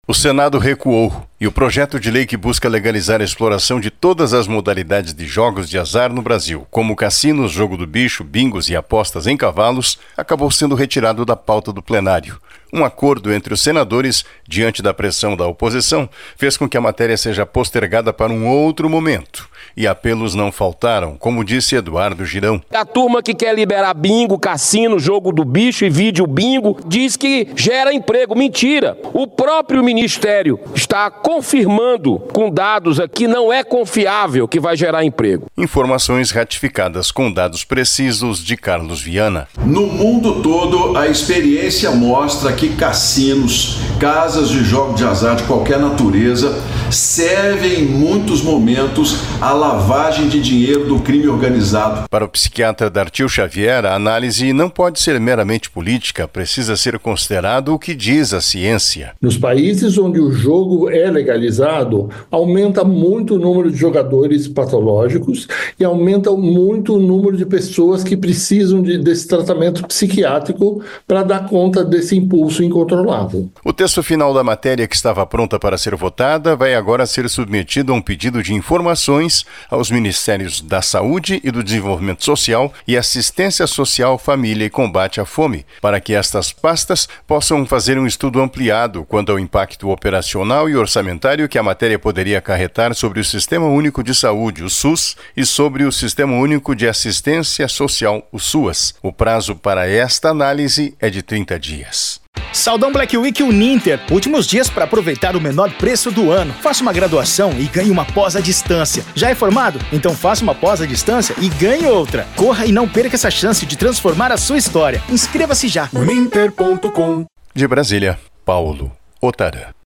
O Senado recuou e o projeto de lei que busca legalizar a exploração de todas as modalidades de jogos de azar no Brasil, como cassinos, jogo do bicho, bingos e apostas em cavalos, acabou sendo retirado da pauta do plenário. Um acordo entre os senadores, diante da pressão da oposição, fez com que a matéria seja postergada para um outro momento. E apelos não faltaram, como disse Eduardo Girão. A turma que quer liberar bingo, cassino, jogo do bicho e vídeo bingo, diz que gera emprego. Mentira! O próprio Ministério está confirmando com dados aqui, não é confiável que vai gerar emprego. Informações ratificadas com dados precisos de Carlos Viana. No mundo todo, a experiência mostra que cassinos, casas de jogos de azar de qualquer natureza, servem em muitos momentos à lavagem de dinheiro do crime organizado. Para o psiquiatra Dartil Xavier, a análise não pode ser meramente política, precisa ser considerado o que diz a ciência. Nos países onde o jogo é legalizado, aumenta muito o número de jogadores patológicos e aumenta muito o número de pessoas que precisam desse tratamento psiquiátrico para dar conta desse impulso incontrolável. O texto final da matéria, que estava pronta para ser votada, vai agora ser submetido a um pedido de informações aos Ministérios da Saúde e do Desenvolvimento Social e Assistência Social, Família e Combate à Fome, para que estas pastas possam fazer um estudo ampliado quanto ao impacto operacional e orçamentário que a matéria poderia acarretar sobre o Sistema Único de Saúde, o SUS, e sobre o Sistema Único de Assistência Social, o SUAS. O prazo para esta análise é de 30 dias. Saldão Black Week Uninter. Últimos dias para aproveitar o menor preço do ano. Faça uma graduação e ganhe uma pós à distância. Já é formado? Então faça uma pós à distância e ganhe outra. Corra e não perca essa chance de transformar a sua história. Inscreva-se já. Uninter.com. De Brasília, Paulo Otarã.